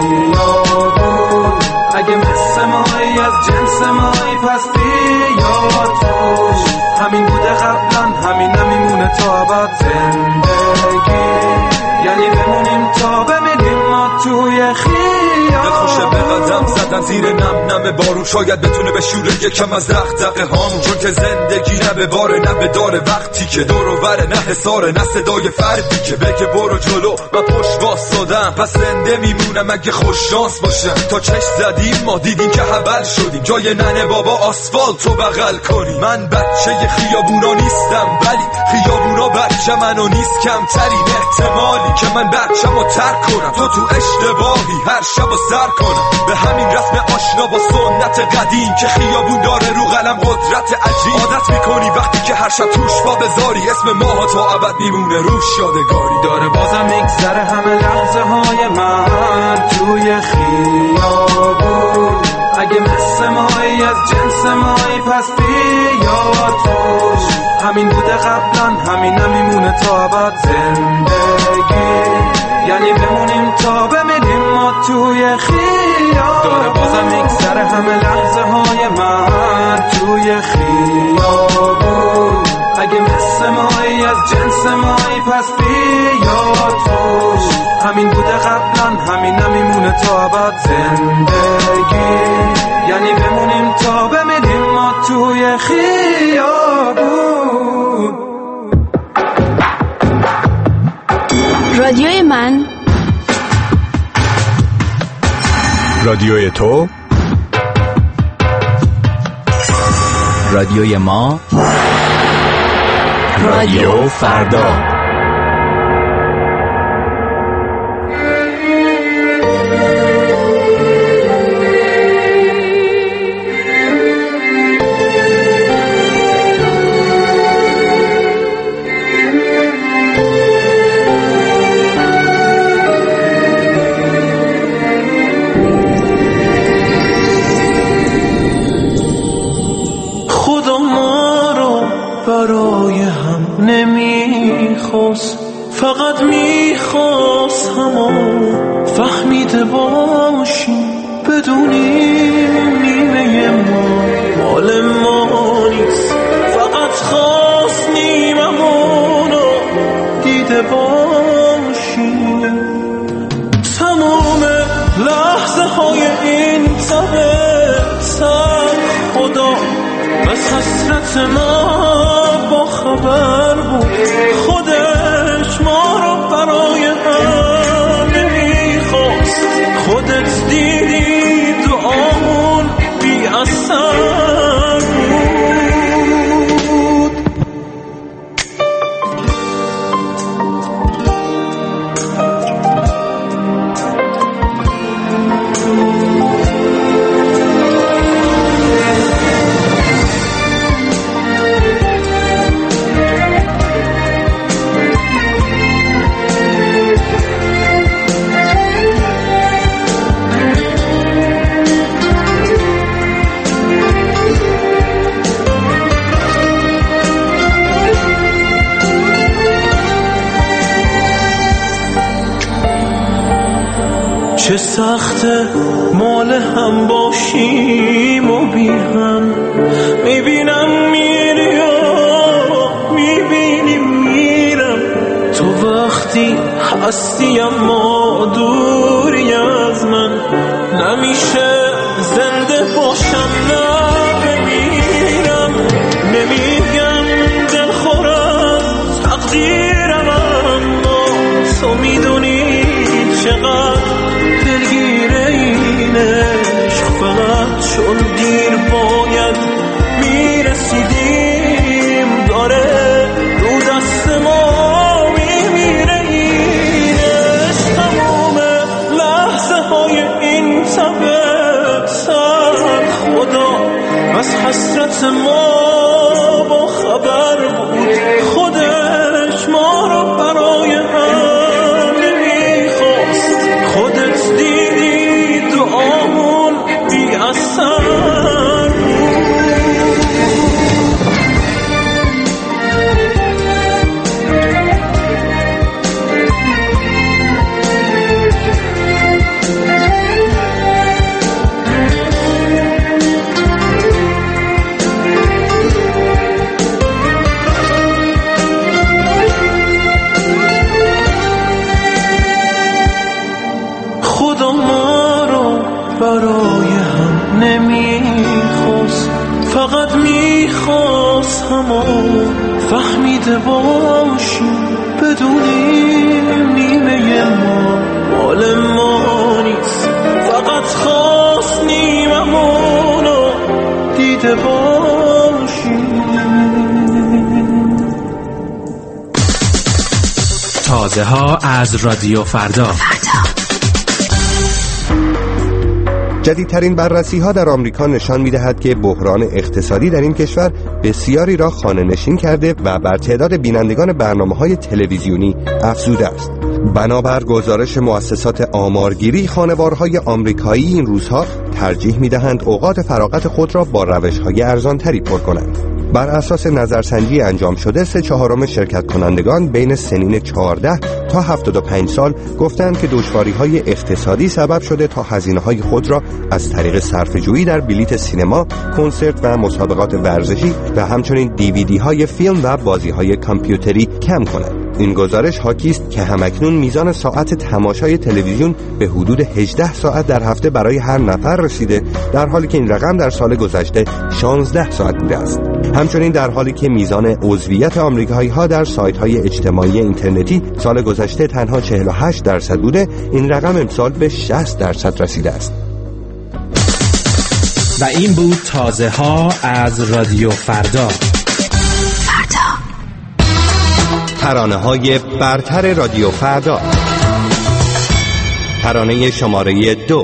خیابون. اگه مثل مایی از جنس مایی پس بیاد روش. همین بوده قبلا همین نمیمونه تا ابد زندگی، یعنی بمونیم تا بمیریم ما توی خیابون. خوشه به قدم زدن زیر نم بارون، شاید بتونه به شوره یکم از دغدغه هامون. چون که زندگی نه به باره نه به داره، وقتی که دور و بره نه حساره نه صدای فردی که بگه برو جلو و پشت واسادم. پس زنده میمونم اگه خوش شانس باشم. تا چشم زدیم ما دیدیم که حول شدیم، جای ننه بابا آسفالت رو بغل کنیم. من بچه خیابونا نیستم ولی خیابونا بچه منو نیست. کمترین احتمالی که من بچه‌مو ترک کنم، تو اشتباهی هر شب و سر کنم. به همین رسم آشنا با سنت قدیم که خیابون داره رو قلم قدرت عجیب. عادت میکنی وقتی که هر شب توش پا بذاری، اسم ماها تا ابد میمونه روش یادگاری. داره بازم میگذره همه لحظه های من توی خیابون. اگه مثل مایی از جنس مایی پس بیاد روش. همین بوده قبلا همین نمیمونه تا ابد زندگی، یعنی بمونیم تا بمیریم ما توی خیابون. داره بازم میگذره همه لحظه های من توی خیابون. یا توش. همین بوده قبلا، همین نمیمونه تا ابد. زندگی یعنی بمونیم تا بمیریم ما توی خیابون. رادیوی من، رادیوی تو، رادیوی ما، رادیو فردا. فقط میخواست همو فهمیده باشیم، بدونیم نیمه ما مال ما نیست. فقط خواستیم همونو دیده باشیم. تمام لحظه های این سر خدا از حسرت ما با خبر بود. خودش ما رو برای هم نمیخواست. خودت دیدی دعامون بی اثر بود. چه سخته مال هم باشیم و بی هم. میبینم میری و میبینی میرم. تو وقتی هستی اما دوری از من. نمیشه زنده باشم نه بمیرم. نمیگم دلخورم تقدیرم، اما تو میدونی چقدر دلگیره این عشق. فقط چون دیر باید میرسیدیم، داره رو دست ما میمیره این عشق. تمام لحظه های این سر خدا از حسرت ما با خبر بود. خودش ما رو برای هم نمیخواست. خودت دیدی دعامون بی اثر بود. خدا ما رو برای هم نمیخواست. فقط میخواست همو فهمیده باشیم، بدونیم نیمه ما مال ما نیست. فقط خواستیم همونو دیده باشیم. تازه ها از رادیو فردا. جدیدترین بررسی‌ها در آمریکا نشان می‌دهد که بحران اقتصادی در این کشور بسیاری را خانه‌نشین کرده و بر تعداد بینندگان برنامه‌های تلویزیونی افزوده است. بنابر گزارش مؤسسات آمارگیری، خانوارهای آمریکایی این روزها ترجیح می‌دهند اوقات فراغت خود را با روش‌های ارزان‌تری پر کنند. بر اساس نظرسنجی انجام شده 3/4 شرکت کنندگان بین سنین 14 تا 75 سال گفتند که دشواری‌های اقتصادی سبب شده تا هزینه‌های خود را از طریق صرفه‌جویی در بلیت سینما، کنسرت و مسابقات ورزشی و همچنین دیویدی‌های فیلم و بازی‌های کامپیوتری کم کنند. این گزارش حاکی است که همکنون میزان ساعت تماشای تلویزیون به حدود 18 ساعت در هفته برای هر نفر رسیده، در حالی که این رقم در سال گذشته 16 ساعت بوده است. همچنین در حالی که میزان عضویت آمریکایی‌ها در سایت‌های اجتماعی اینترنتی سال گذشته تنها 48% بوده، این رقم امسال به 60% رسیده است. و این بود تازه ها از رادیو فردا. ترانه های برتر رادیو فردا. ترانه شماره 2.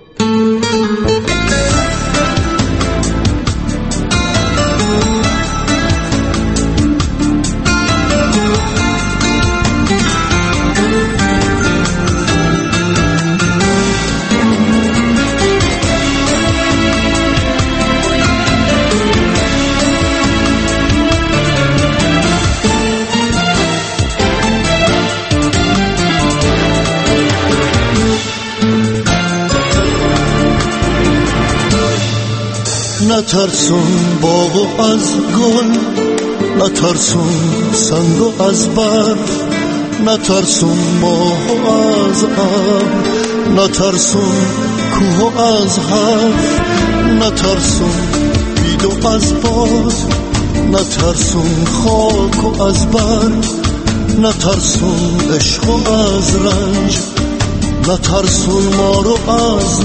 نترسون باغ از گل، نترسون سنگ از برف، نترسون ماه از ابر، نترسون کوه از حرف، نترسون بید از باد، نترسون خاک از برگ، نترسون عشق از رنج، نترسون ما رو از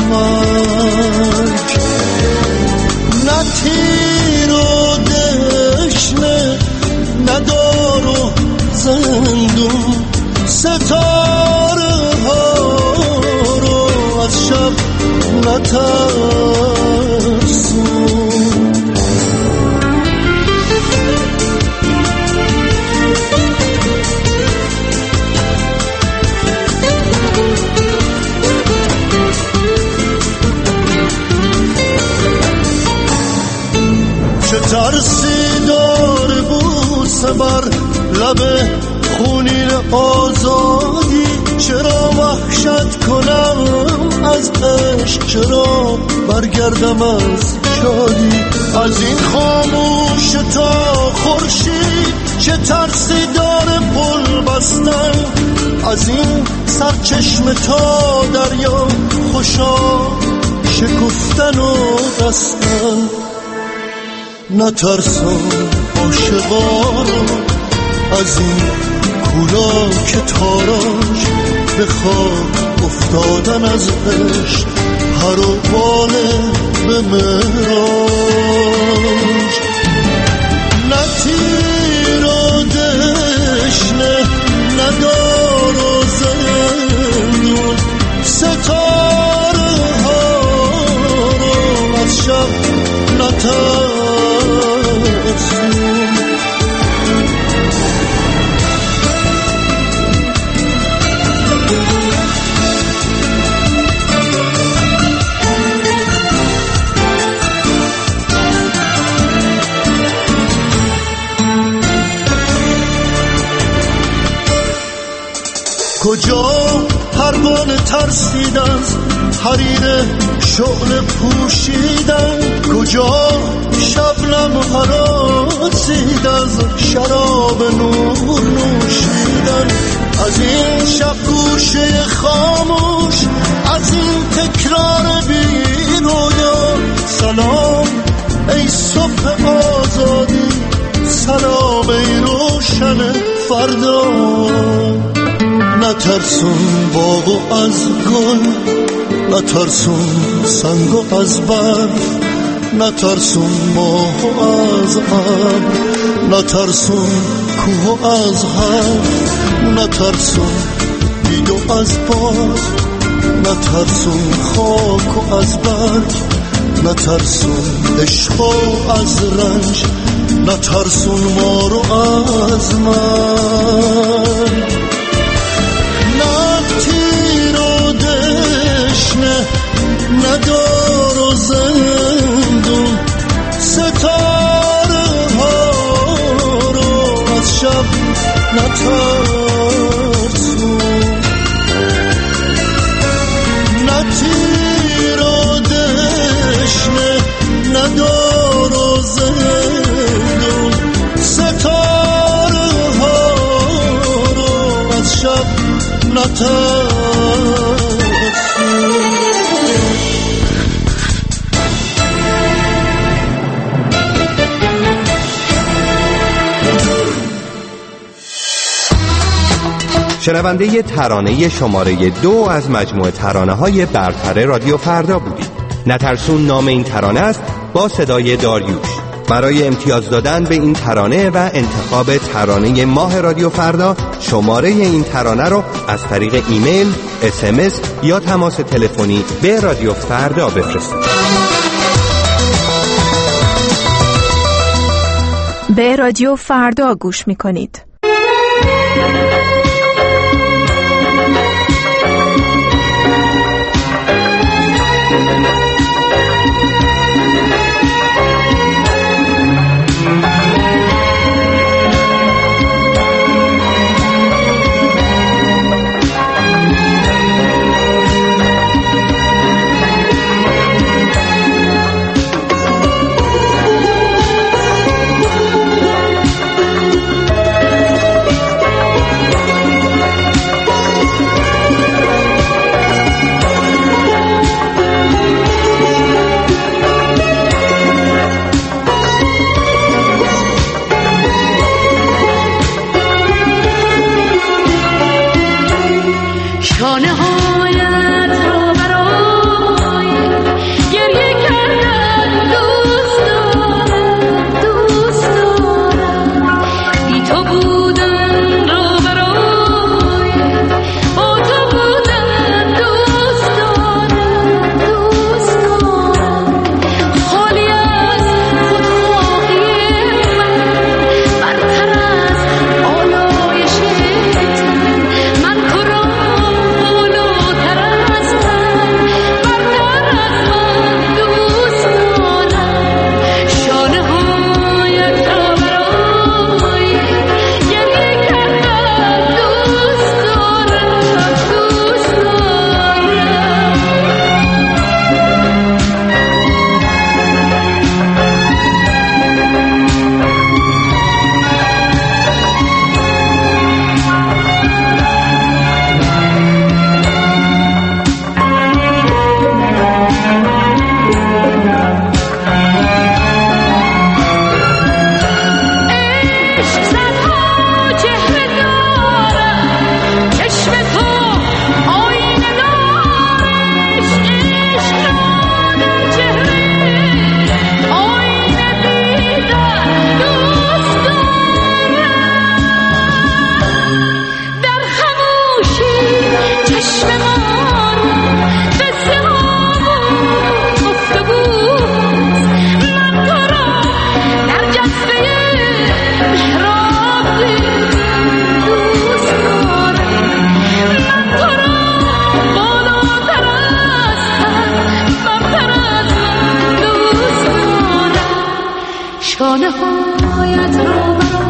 مرگ. نه تیر و دشنه، نه دار و زندون، ستاره ها رو از شب نترسون. چه ترسی داره بوسه بر لب خونین آزادی، چرا وحشت کنم از عشق، چرا برگردم از شادی، از این خاموش تا خورشید، چه ترسی داره پل بستن، از این سرچشمه تا دریا خوشا شکفتن و بستن. نترسم عاشقا رو از این کولا که تاراج، به خاک افتادن از عشق هر و باله به مراج. نه تیر و دشنه، نه دار و زندون، ستاره ها رو از شب نترسون. کجا پروانه ترسید از حریر شعله پوشیدن، کجا شبنم هراسید از شراب نور نوشیدن، از این شب گوشه خاموش، از این تکرار بی رویا. سلام ای صبح آزادی، سلام ای روشن فردا. نترسون باغ از گل، نترسون سنگ از برف، نترسون ماه از ابر، نترسون کوه از حرف، نترسون بید از باد، نترسون خاک از برگ، نترسون عشق از رنج، نترسون ما رو از مرگ. نه تیر و دشنه، نه دار و زندون، ستاره ها رو از شب نترسون. نه تیر و دشنه، نه دار و زندون، ستاره ها از شب نترسون. شنونده ترانه شماره 2 از مجموعه ترانه‌های برتر رادیو فردا بودید. نترسون نام این ترانه است با صدای داریوش. برای امتیاز دادن به این ترانه و انتخاب ترانه ماه رادیو فردا شماره این ترانه رو از طریق ایمیل، SMS یا تماس تلفنی به رادیو فردا بفرستید. به رادیو فردا گوش می‌کنید.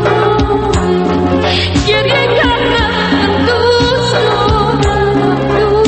گریه کردم دوست دارم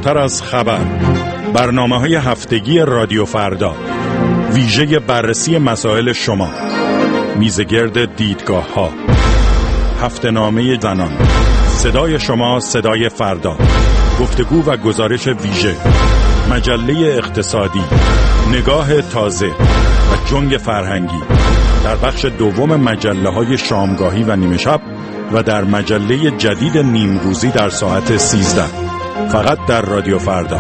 فراتر از خبر، برنامه‌های هفتگی رادیو فردا، ویژه بررسی مسائل شما، میزگرد دیدگاه‌ها، هفته‌نامه زنان، صدای شما، صدای فردا، گفتگو و گزارش ویژه، مجله اقتصادی، نگاه تازه و جنگ فرهنگی در بخش دوم مجله‌های شامگاهی و نیمه شب و در مجله جدید نیمروزی در ساعت 13، فقط در رادیو فردا.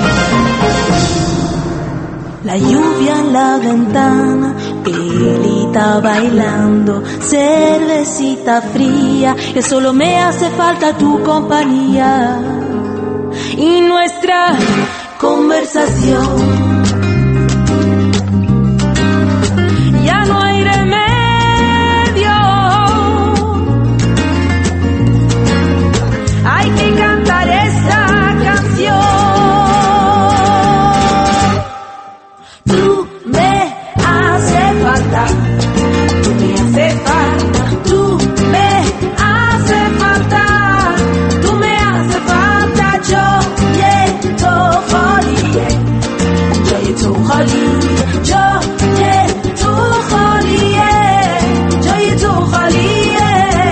La lluvia en la ventana, Pilita bailando, cervecita fría, que solo me hace falta tu compañía y nuestra conversación. Ya no hay remedio, hay que cantar esta canción. Tú me haces falta, tú me haces falta, tú me haces falta, tú me haces falta. Yo ye to holiye, yo ye to holiye, yo ye to holiye, yo ye to holiye.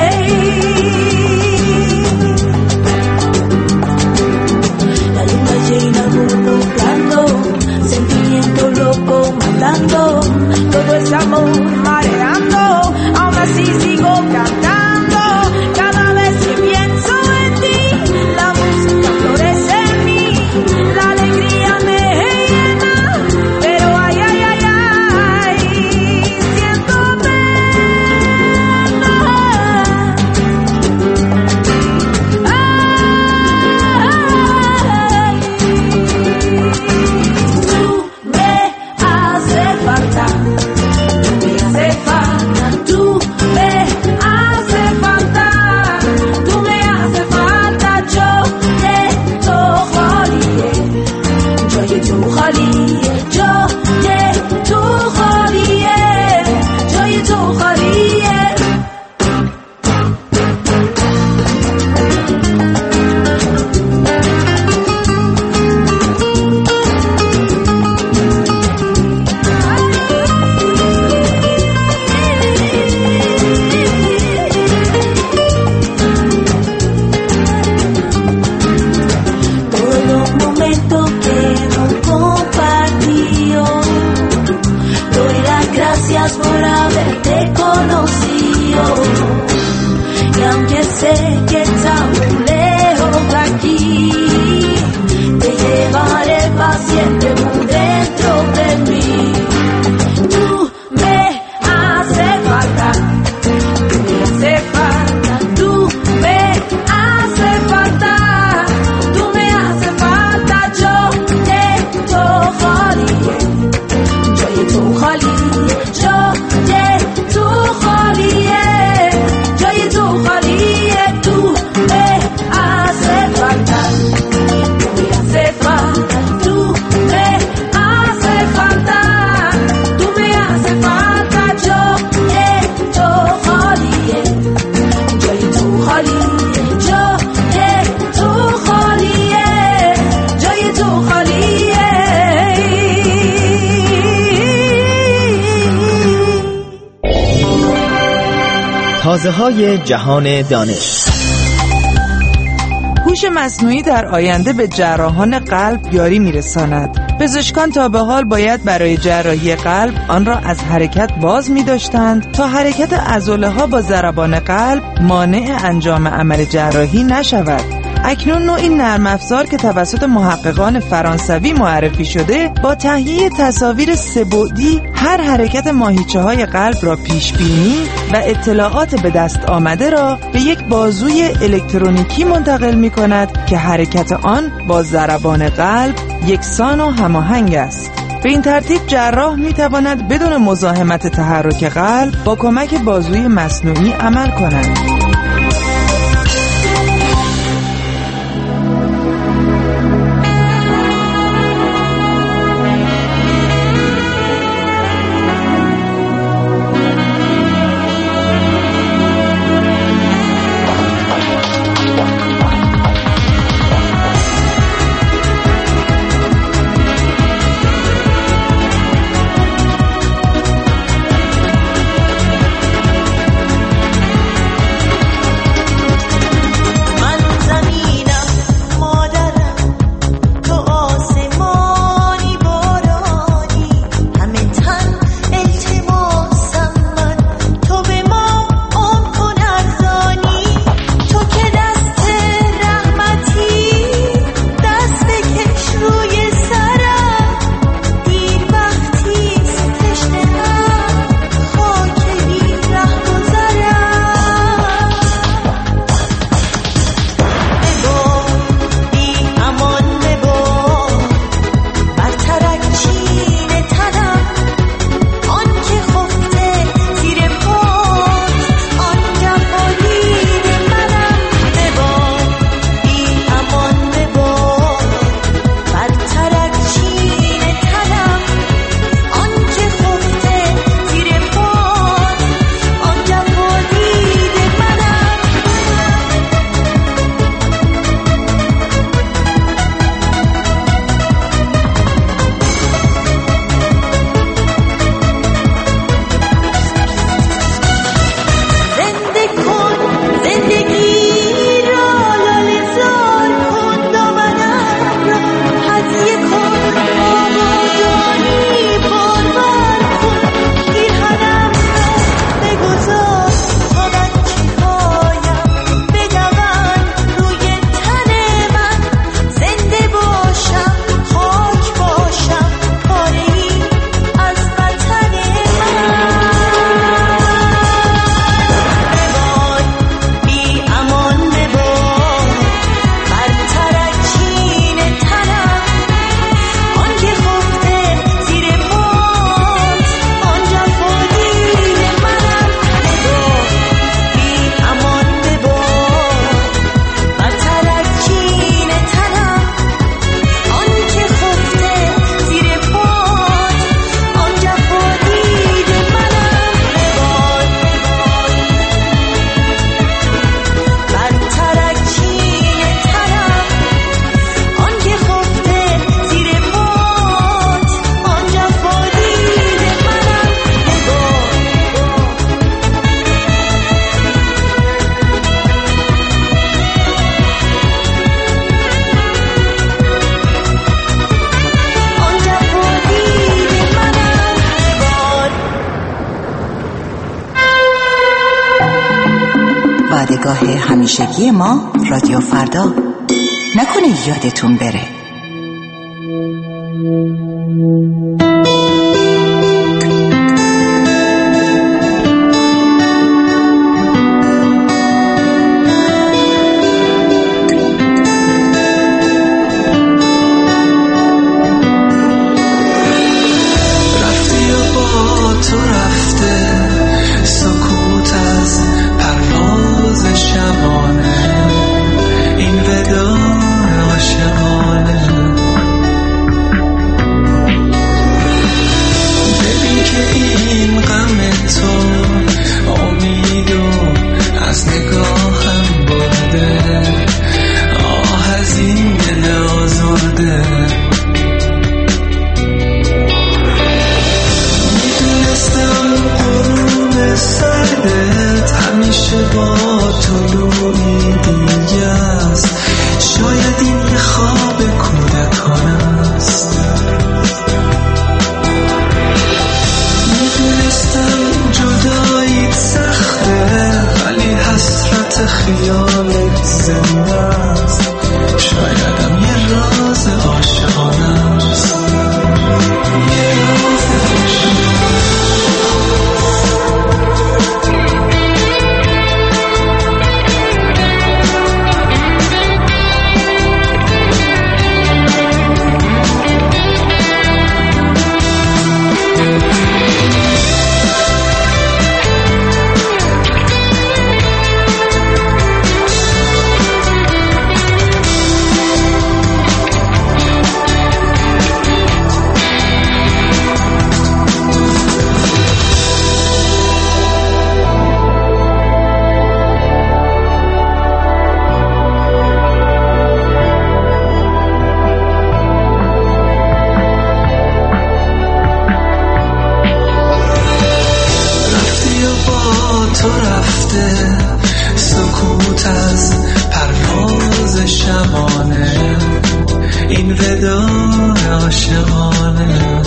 La luna llena provocando, sentimiento loco mandando, todo es amor mareando, aún así sigo cantando. Cada vez que pienso en ti, la música florece en mí, la alegría me llena, pero ay, ay, ay, ay, siento pena. Ay, tú me haces falta, tú me haces falta, tú me haces falta, tú me haces falta. Yo ye to holiye, yo ye to holiye, yo ye to holiye, yo ye to holiye. Todos los momentos que no compartió, doy las gracias por haberte conocido. Y aunque sé que está muy lejos de aquí, te llevaré para siempre muy dentro de mí. Tú me haces falta, tú me haces falta, tú me haces falta, tú me haces falta. Yo ye to holiye, yo ye to holiye, yo ye to holiye, yo ye to holiye. Tú me haces falta, tú me haces falta, tú me haces falta, tú me haces falta. Yo ye to holiye, yo ye to holiye, yo ye to holiye, yo ye to holiye. تازه‌های جهان دانش. هوش مصنوعی در آینده به جراحان قلب یاری می‌رساند. پزشکان تا به حال باید برای جراحی قلب آن را از حرکت باز می‌داشتند تا حرکت عضله‌ها با ضربان قلب مانع انجام عمل جراحی نشود. اکنون نوعی نرم افزار که توسط محققان فرانسوی معرفی شده با تهیه تصاویر سه‌بعدی هر حرکت ماهیچه‌های قلب را پیش بینی و اطلاعات به دست آمده را به یک بازوی الکترونیکی منتقل می‌کند که حرکت آن با ضربان قلب یکسان و هماهنگ است. به این ترتیب جراح می‌تواند بدون مزاحمت تحرک قلب با کمک بازوی مصنوعی عمل کند. همراه همیشگی ما رادیو فردا. نکنه یادتون بره.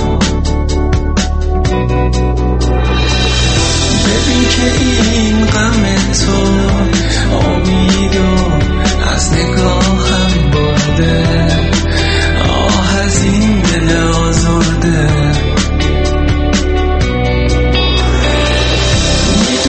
ببین که این غم